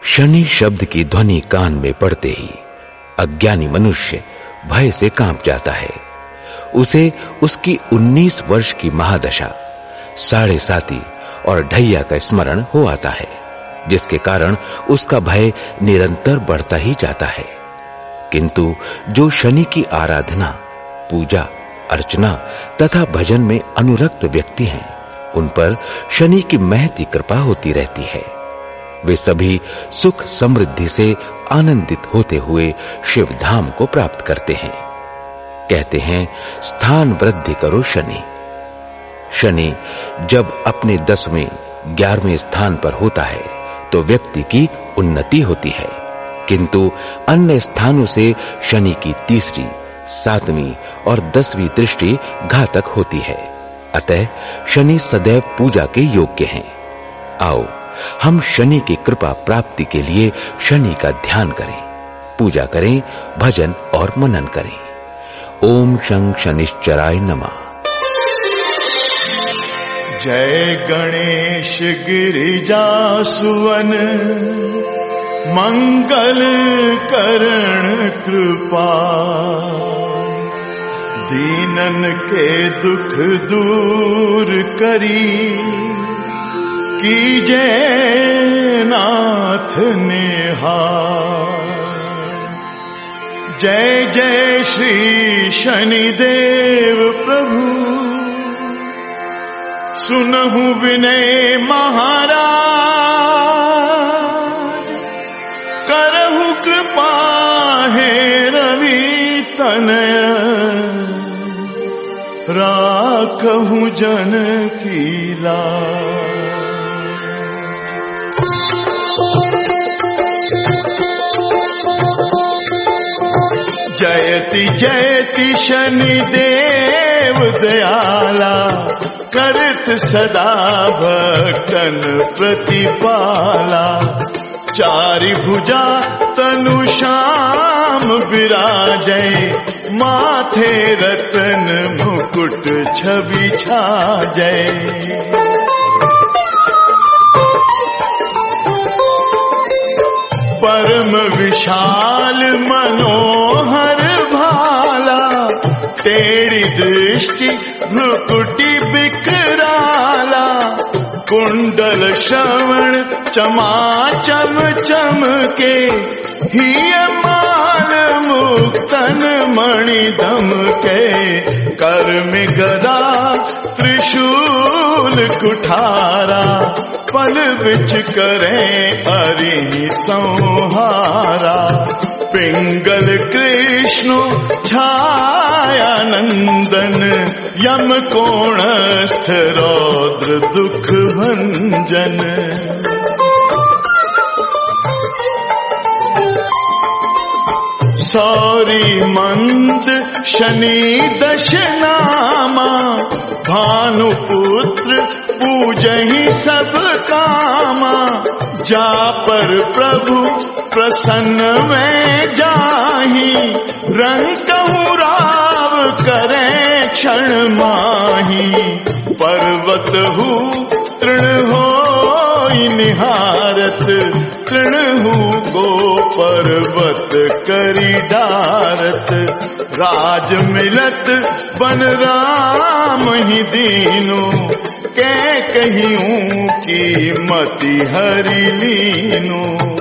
शनि शब्द की ध्वनि कान में पड़ते ही अज्ञानी मनुष्य भय से कांप जाता है। उसे उसकी 19 वर्ष की महादशा, साढ़े साती और ढैया का स्मरण हो आता है, जिसके कारण उसका भय निरंतर बढ़ता ही जाता है। किंतु जो शनि की आराधना, पूजा, अर्चना तथा भजन में अनुरक्त व्यक्ति हैं, उन पर शनि की महती कृपा होती रहती है। वे सभी सुख समृद्धि से आनंदित होते हुए शिव धाम को प्राप्त करते हैं। कहते हैं, स्थान वृद्धि करो शनि। शनि जब अपने 10वें 11वें स्थान पर होता है तो व्यक्ति की उन्नति होती है, किंतु अन्य स्थानों से शनि की 3री, 7वीं और 10वीं दृष्टि घातक होती है। अतः शनि सदैव पूजा के योग्य हैं। आओ हम शनि की कृपा प्राप्ति के लिए शनि का ध्यान करें, पूजा करें, भजन और मनन करें। ओम शं शनिश्चराय नमः। जय गणेश गिरिजासुवन मंगल करण कृपा, दीनन के दुख दूर करी, कीजे नाथ निहार। जय जय श्री शनिदेव प्रभु, सुनहु विनय महाराज, करहु कृपा है रवि तनय, राखहु जन की लाज। जयति जयति शनिदेव दयाला, करत सदा भक्तन प्रतिपाला। चारि भुजा तनु श्याम विराजय, माथे रतन मुकुट छवि छाजय। परम विशाल मनोहर भाला, टेढ़ी दृष्टि भ्रुकुटी बिकराला। कुंडल श्रवण चमाचम चमके, हिय माल मुक्तन मणि दमके। कर में गदा त्रिशूल कुठारा, पल बिच करें अरि संहारा। पिंगल कृष्ण छाया नंदन, यम कोणस्थ रौद्र दुख भंजन। सौरी मंद शनि दशनामा, भानुपुत्र पूजहि सब कामा। जा पर प्रभु प्रसन्न में जाहि, रंकहु राव करें क्षण माहि। पर्वत हु तृण होई निहारत, तृण हु गो पर्वत करी डारत। राज मिलत बन राम ही दीनो, कै कहियूं की मति हरि लीनो।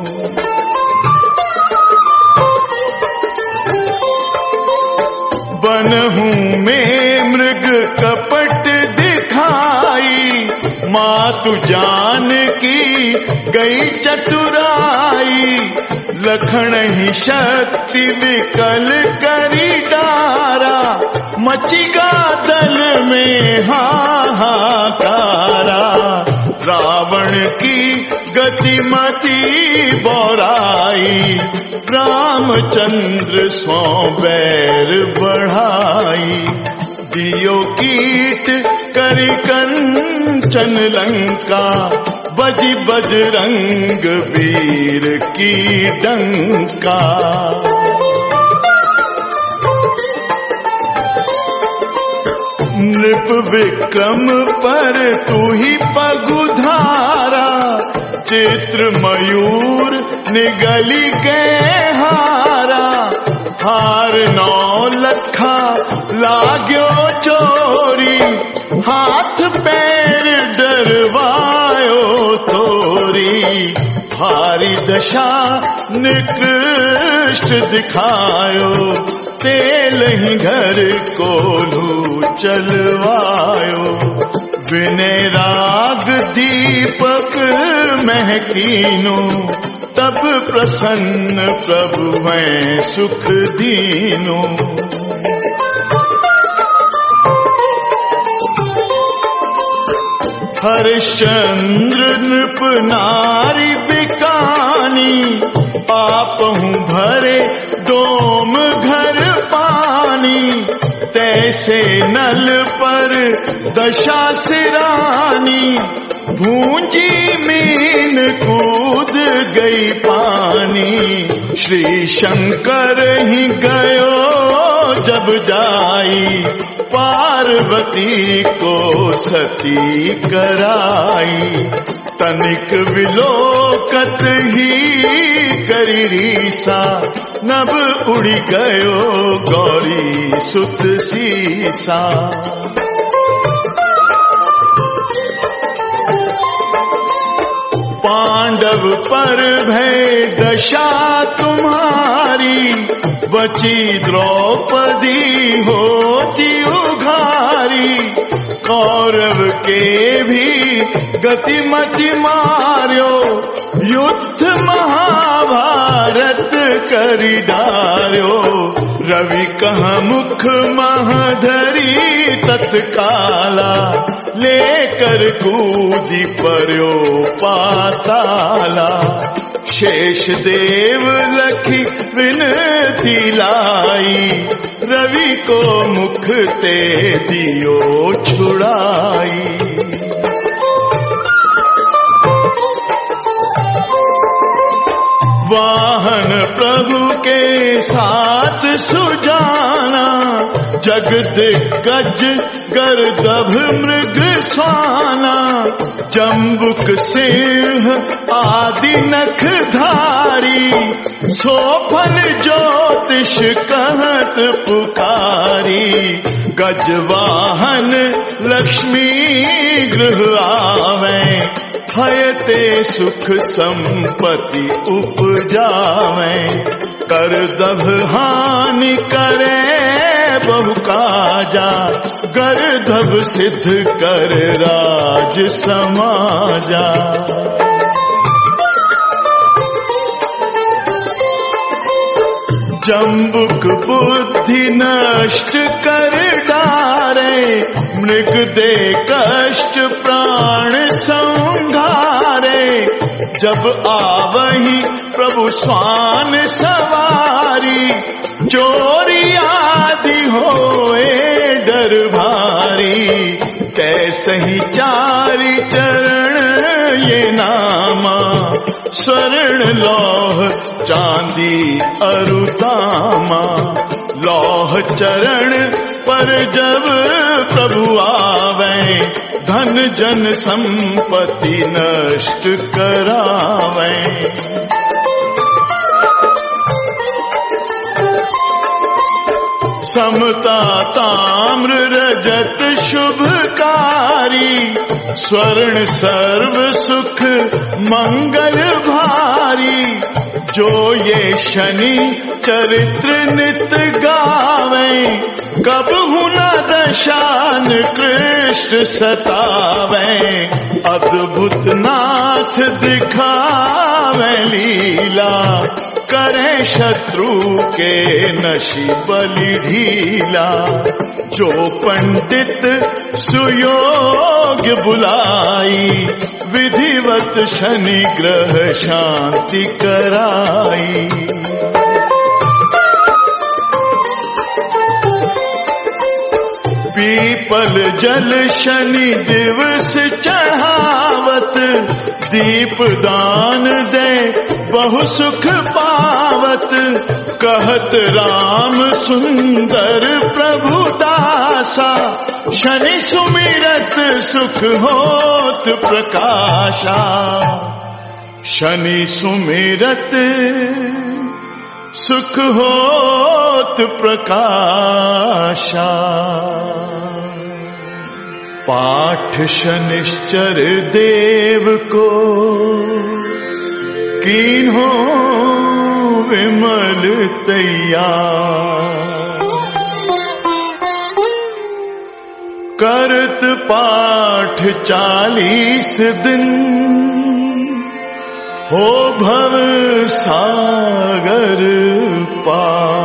बनहूं में मृग कपट दिखाई, मातु जानकी गई चतुराई। लखन ही शक्ति विकल करी डारा, मचिगा दल में हाहाकारा। रावण की गतिमति बौराई, रामचंद्र सो बैर बढ़ाई। दियो कीट करि कंचन लंका, बजि बजरंग वीर की डंका। नृप विक्रम पर तू ही पगुधारा, चित्र मयूर निगली गए हारा, हार 9 लखा लाग्यो चोरी, हाथ पैर डरवायो तोरी, भारी दशा निकृष्ट दिखायो, तेल ही घर कोलू चलवायो, विनय राग दीपक महकीनो, तब प्रसन्न प्रभु हैं सुख दीनो। हरिश्चंद्र नृप नारी बिकानी, आपहु भरे डोम घर पानी, तैसे नल पर दशा सिरानी, भूंजी मीन कूद गई पानी, श्री शंकर ही गयो जब जाई, पार्वती को सती कराई, तनिक विलोकत ही करी रीसा, नभ उड़ी गयो गौरी सुत सीसा। पांडव पर भय दशा तुम्हारी, बची द्रौपदी होती उघारी, कौरव के भी गतिमति मार्यो, युद्ध महाभारत करी डार्यो, रवि कह मुख महधरी तत्काला, लेकर कूदी पर्यो पाताला, शेष देव लखी विनती लाई, रवि को मुख ते दियो छुड़ाई। वाहन प्रभु के साथ सुजाना, जग दिग्गज गर्दभ मृग स्वाना, जम्बुक सिंह आदि नख धारी, सोफन ज्योतिष कहत पुकारी, गजवाहन लक्ष्मी गृह आवे, भयते सुख संपत्ति उपजावे, करदभ हानि करे बहु काजा, गर्दभ सिद्ध कर राज समाजा। जम्बुक बुद्धि नष्ट कर डारे, मृग दे कष्ट प्राण संघारे, जब आवही प्रभु स्वान सवारी, चोरी आदि होए डर भारी, तैसे ही चारि चरण ये नामा, स्वर्ण लौह चांदी अरुतामा, लौह चरण पर जब प्रभु आवे, धन जन संपत्ति नष्ट करावे। समता ताम्र रजत शुभकारी, स्वर्ण सर्व सुख मंगल भारी, जो ये शनि चरित्र नित गावे, कबहु न दशान कृष्ण सतावे, अद्भुत नाथ दिखावे लीला, करे शत्रु के नशी बलि ढीला, जो पंडित सुयोग्य बुलाई, विधिवत शनि ग्रह शांति कराई। पीपल जल शनि दिवस चढ़ावत, दीप दान दे बहु सुख पावत, कहत राम सुंदर प्रभु दासा, शनि सुमिरत सुख होत प्रकाशा। शनि सुमिरत सुख होत प्रकाशा, पाठ शनिश्चर देव को कीन्हो विमल तैयार। करत पाठ 40 दिन हो भव सागर पार।